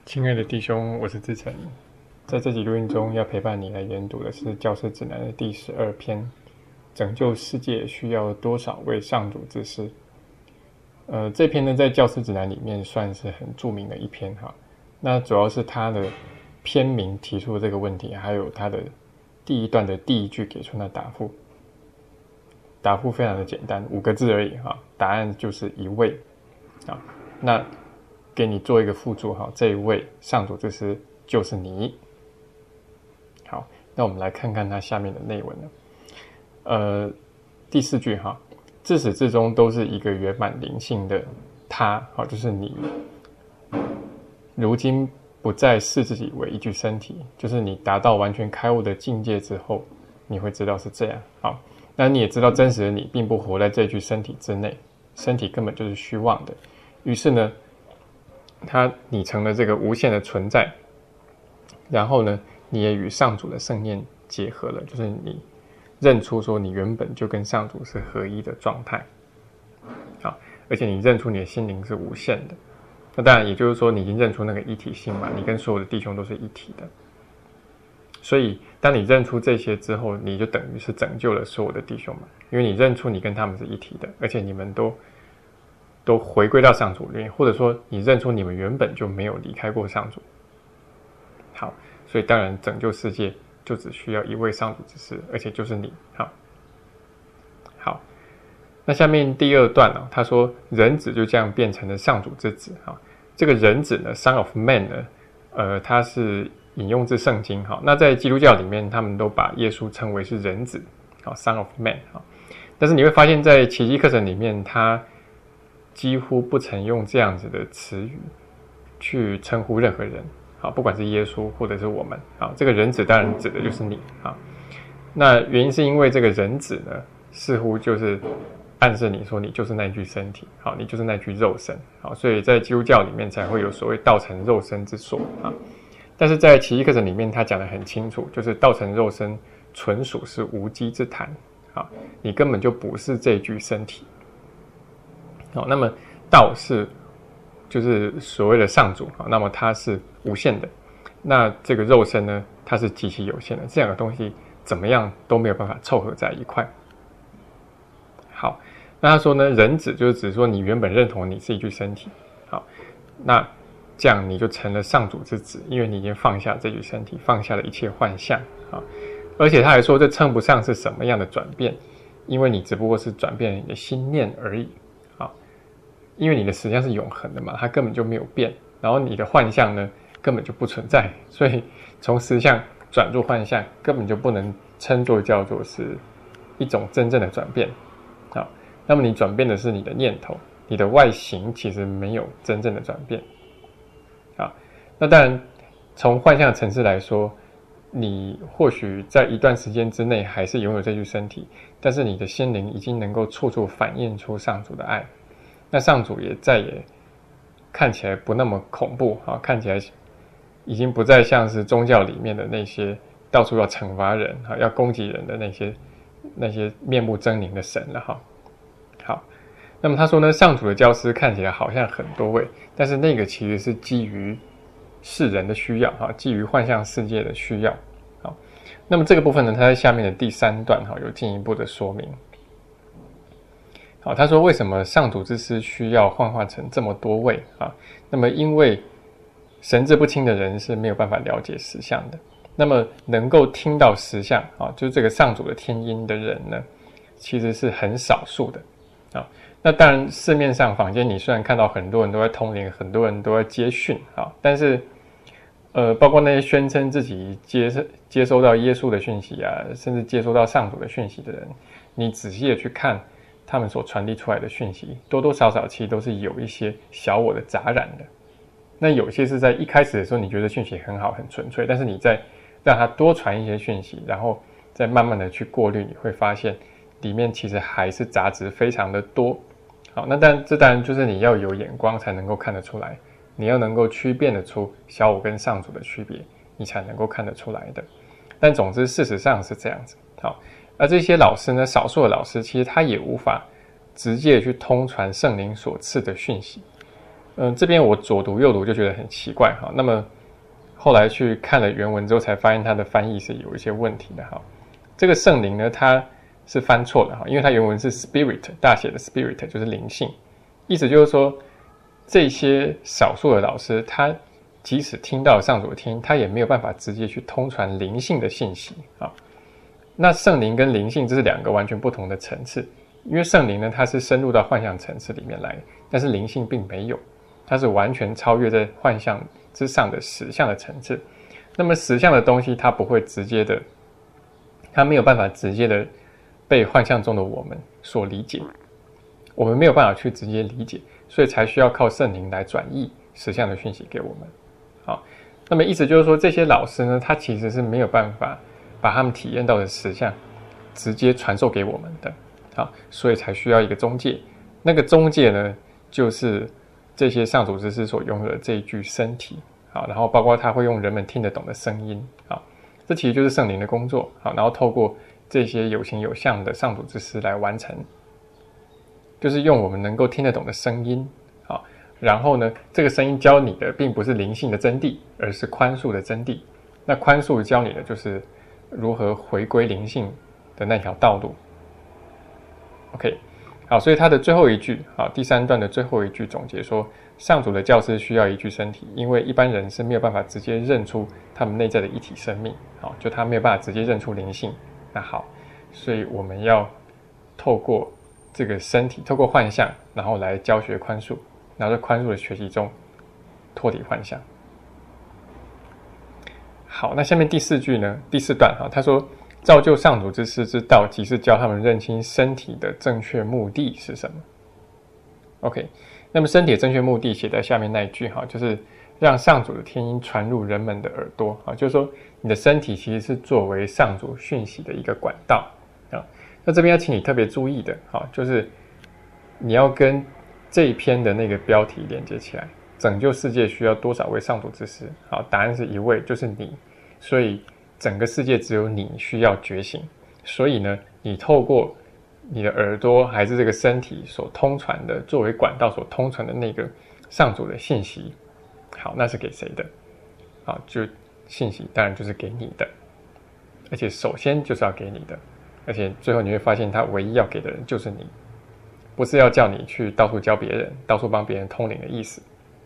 亲爱的弟兄，我是志成，在这集录音中要陪伴你来研读的是教师指南的第12篇，拯救世界需要多少位上主之师。这篇呢在教师指南里面算是很著名的一篇哈。那主要是它的篇名提出这个问题，还有它的第一段的第一句给出的答复。答复非常的简单，5个字而已哈，答案就是一位啊。那给你做一个附注哈，这一位上主之师就是你。好，那我们来看看它下面的内文了。第4句哈，自始至终都是一个圆满灵性的他，好，就是你。如今不再视自己为一具身体，就是你达到完全开悟的境界之后，你会知道是这样。好，那你也知道真实的你并不活在这具身体之内，身体根本就是虚妄的。于是呢，你成了这个无限的存在，然后呢，你也与上主的圣念结合了，就是你认出说你原本就跟上主是合一的状态。好，而且你认出你的心灵是无限的。那当然也就是说你已经认出那个一体性嘛，你跟所有的弟兄都是一体的。所以当你认出这些之后，你就等于是拯救了所有的弟兄嘛，因为你认出你跟他们是一体的，而且你们都回归到上主里面，或者说你认出你们原本就没有离开过上主。好，所以当然拯救世界就只需要一位上主之师，而且就是你。好，那下面第2段他说人子就这样变成了上主之子。这个人子呢 Son of Man 呢，他是引用自圣经。那在基督教里面他们都把耶稣称为是人子，Son of Man。但是你会发现在奇迹课程里面他几乎不曾用这样子的词语去称呼任何人，不管是耶稣或者是我们。这个人子当然指的就是你。那原因是因为这个人子呢似乎就是暗示你说你就是那具身体，你就是那具肉身。所以在基督教里面才会有所谓道成肉身之说。但是在奇迹课程里面他讲得很清楚，就是道成肉身纯属是无稽之谈。你根本就不是这具身体。那么道是就是所谓的上主，那么它是无限的，那这个肉身呢它是极其有限的，这两个东西怎么样都没有办法凑合在一块。好，那他说呢人子就是指说你原本认同你是一具身体。好，那这样你就成了上主之子，因为你已经放下这具身体，放下了一切幻象。而且他还说这称不上是什么样的转变，因为你只不过是转变了你的心念而已。因为你的实相是永恒的嘛，它根本就没有变，然后你的幻象呢根本就不存在，所以从实相转入幻象根本就不能称作叫做是一种真正的转变。好，那么你转变的是你的念头，你的外形其实没有真正的转变。好，那当然从幻象的层次来说，你或许在一段时间之内还是拥有这具身体，但是你的心灵已经能够处处反映出上主的爱，那上主也再也看起来不那么恐怖，看起来已经不再像是宗教里面的那些到处要惩罚人，要攻击人的那些面目狰狞的神了。好，那么他说呢，上主的教师看起来好像很多位，但是那个其实是基于世人的需要，基于幻象世界的需要。好，那么这个部分呢，他在下面的第3段有进一步的说明。好，他说为什么上主之师需要幻化成这么多位那么因为神志不清的人是没有办法了解实相的，那么能够听到实相就是这个上主的天音的人呢，其实是很少数的。那当然市面上坊间你虽然看到很多人都在通灵，很多人都在接讯，但是包括那些宣称自己接收到耶稣的讯息甚至接收到上主的讯息的人，你仔细的去看他们所传递出来的讯息，多多少少其实都是有一些小我的杂染的。那有些是在一开始的时候你觉得讯息很好很纯粹，但是你再让它多传一些讯息，然后再慢慢的去过滤，你会发现里面其实还是杂质非常的多。好，那这当然就是你要有眼光才能够看得出来，你要能够区辨得出小我跟上主的区别，你才能够看得出来的。但总之事实上是这样子。好，而这些老师呢，少数的老师其实他也无法直接去通传圣灵所赐的讯息。 这边我左读右读就觉得很奇怪哈。那么后来去看了原文之后，才发现它的翻译是有一些问题的哈。这个圣灵呢，它是翻错了哈，因为它原文是 spirit， 大写的 spirit 就是灵性，意思就是说，这些少数的老师，他即使听到上主的听，他也没有办法直接去通传灵性的信息啊。那圣灵跟灵性这是两个完全不同的层次，因为圣灵呢，它是深入到幻象层次里面来，但是灵性并没有，它是完全超越在幻象之上的实相的层次。那么实相的东西，它不会直接的，它没有办法直接的被幻象中的我们所理解，我们没有办法去直接理解，所以才需要靠圣灵来转译实相的讯息给我们。好，那么意思就是说，这些老师呢，他其实是没有办法把他们体验到的实相直接传授给我们的。好，所以才需要一个中介。那个中介呢，就是这些上主之师所拥有的这一具身体。好，然后包括他会用人们听得懂的声音。好，这其实就是圣灵的工作。好，然后透过这些有形有相的上主之师来完成，就是用我们能够听得懂的声音。好，然后呢，这个声音教你的并不是灵性的真谛，而是宽恕的真谛。那宽恕教你的就是如何回归灵性的那条道路。OK， 好，所以他的最后一句，好，第3段的最后一句总结说，上主的教师需要一具身体，因为一般人是没有办法直接认出他们内在的一体生命，好，就他没有办法直接认出灵性。那好，所以我们要透过这个身体，透过幻象，然后来教学宽恕，然后在宽恕的学习中脱离幻象。好，那下面第4句呢？第4段，他说，造就上主之师之道，即是教他们认清身体的正确目的是什么。OK， 那么身体的正确目的写在下面那一句，就是让上主的天音传入人们的耳朵，就是说你的身体其实是作为上主讯息的一个管道。那这边要请你特别注意的，就是你要跟这一篇的那个标题连接起来。拯救世界需要多少位上主之师？好，答案是1位，就是你。所以整个世界只有你需要觉醒。所以呢，你透过你的耳朵还是这个身体所通传的，作为管道所通传的那个上主的信息，好，那是给谁的？好，就信息当然就是给你的，而且首先就是要给你的，而且最后你会发现他唯一要给的人就是你，不是要叫你去到处教别人，到处帮别人通灵的意思。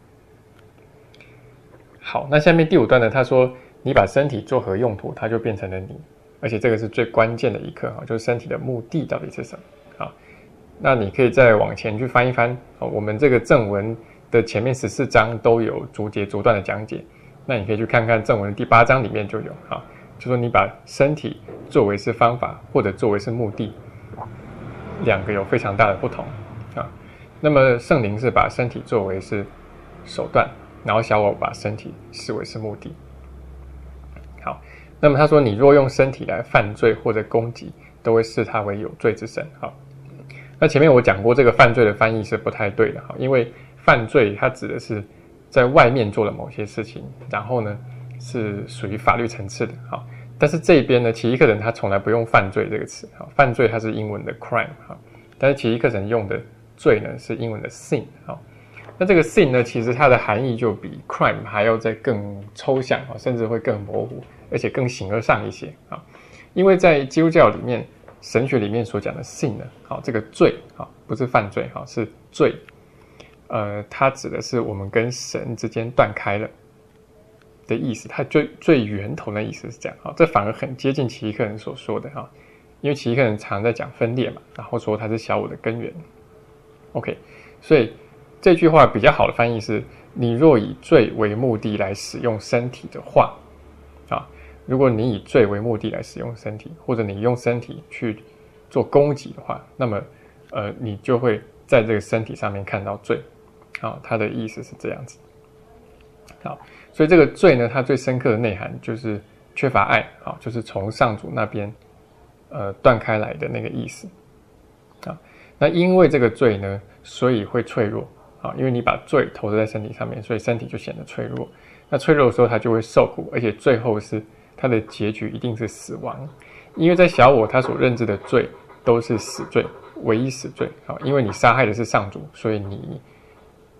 好，那下面第5段呢，他说你把身体作何用途，它就变成了你，而且这个是最关键的一课，就是身体的目的到底是什么。好，那你可以再往前去翻一翻，我们这个正文的前面14章都有逐节逐段的讲解，那你可以去看看正文的第8章里面就有，就说你把身体作为是方法或者作为是目的，两个有非常大的不同。那么圣灵是把身体作为是手段，然后小我把身体视为是目的。好，那么他说你若用身体来犯罪或者攻击，都会视他为有罪之身。好，那前面我讲过这个犯罪的翻译是不太对的，因为犯罪它指的是在外面做了某些事情，然后呢是属于法律层次的。好，但是这边呢，奇异课程他从来不用犯罪这个词。好，犯罪它是英文的 crime， 但是奇异课程用的罪呢是英文的 sin。好，那这个 sin 呢，其实它的含义就比 crime 还要再更抽象，甚至会更模糊，而且更形而上一些。因为在基督教里面，神学里面所讲的 sin 呢，这个罪，不是犯罪，是罪，它指的是我们跟神之间断开了的意思，它最源头的意思是这样。这反而很接近奇异课程所说的，因为奇异课程常在讲分裂嘛，然后说它是小我的根源。OK， 所以这句话比较好的翻译是：你若以罪为目的来使用身体的话，如果你以罪为目的来使用身体，或者你用身体去做攻击的话，那么你就会在这个身体上面看到罪。好，它的意思是这样子。好，所以这个罪呢，它最深刻的内涵就是缺乏爱，就是从上主那边断开来的那个意思。那因为这个罪呢，所以会脆弱。因为你把罪投射在身体上面，所以身体就显得脆弱。那脆弱的时候，它就会受苦，而且最后是它的结局一定是死亡。因为在小我他所认知的罪都是死罪，唯一死罪。因为你杀害的是上主，所以你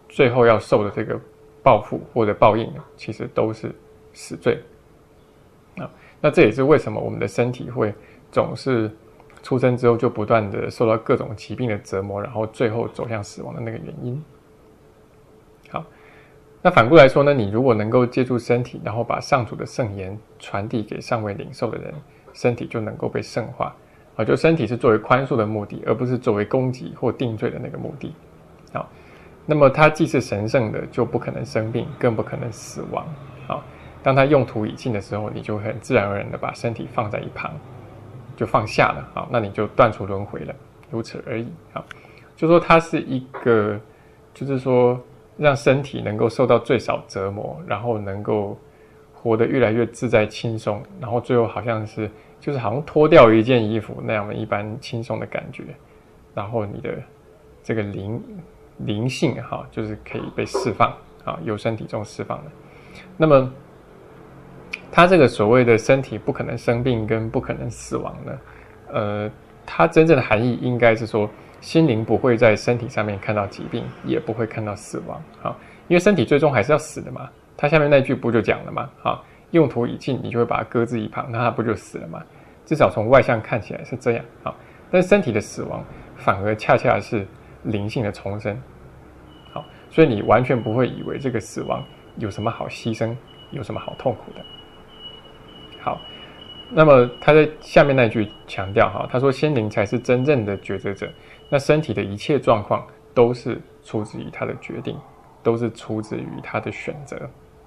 最后要受的这个报复或者报应，其实都是死罪。那这也是为什么我们的身体会总是出生之后就不断的受到各种疾病的折磨，然后最后走向死亡的那个原因。好，那反过来说呢，你如果能够借助身体，然后把上主的圣言传递给尚未领受的人，身体就能够被圣化。就身体是作为宽恕的目的，而不是作为攻击或定罪的那个目的。好，那么它既是神圣的，就不可能生病，更不可能死亡。好，当它用途已尽的时候，你就会很自然而然的把身体放在一旁，就放下了。好，那你就断除轮回了，如此而已。好，就说它是一个，就是说让身体能够受到最少折磨，然后能够活得越来越自在轻松，然后最后好像是就是好像脱掉一件衣服那样的一般轻松的感觉，然后你的这个灵性就是可以被释放由身体中释放的。那么它这个所谓的身体不可能生病跟不可能死亡呢，它真正的含义应该是说，心灵不会在身体上面看到疾病，也不会看到死亡因为身体最终还是要死的嘛。它下面那句不就讲了吗？用途已尽，你就会把它搁置一旁，那它不就死了吗？至少从外向看起来是这样但是身体的死亡反而恰恰是灵性的重生。所以你完全不会以为这个死亡有什么好牺牲，有什么好痛苦的。好，那么他在下面那句强调他说心灵才是真正的抉择者，那身体的一切状况都是出自于他的决定，都是出自于他的选择。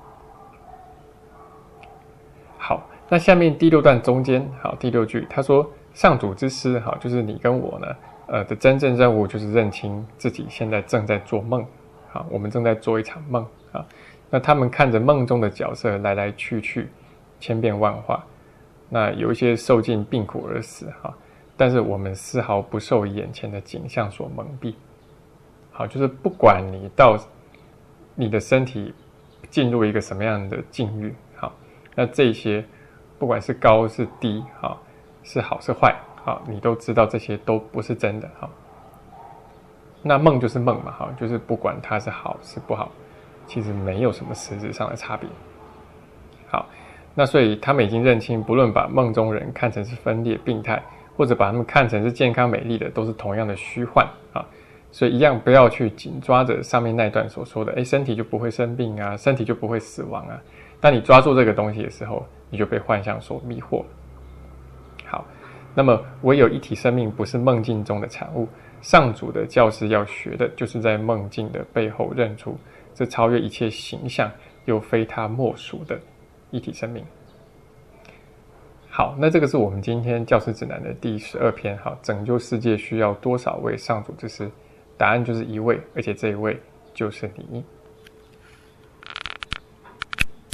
好，那下面第6段中间第6句他说上主之师就是你跟我呢的真正任务就是认清自己现在正在做梦我们正在做一场梦那他们看着梦中的角色来来去去，千变万化，那有一些受尽病苦而死但是我们丝毫不受眼前的景象所蒙蔽。就是不管你到你的身体进入一个什么样的境遇那这些不管是高是低是好是坏你都知道这些都不是真的那梦就是梦嘛就是不管它是好是不好，其实没有什么实质上的差别。好，那所以他们已经认清，不论把梦中人看成是分裂病态，或者把他们看成是健康美丽的，都是同样的虚幻所以一样不要去紧抓着上面那一段所说的身体就不会生病身体就不会死亡当你抓住这个东西的时候，你就被幻象所迷惑了。好，那么唯有一体生命不是梦境中的产物，上主的教师要学的就是在梦境的背后认出这超越一切形象又非他莫属的一体生命。好，那这个是我们今天教师指南的第12篇拯救世界需要多少位上主之师？答案就是1位，而且这一位就是你。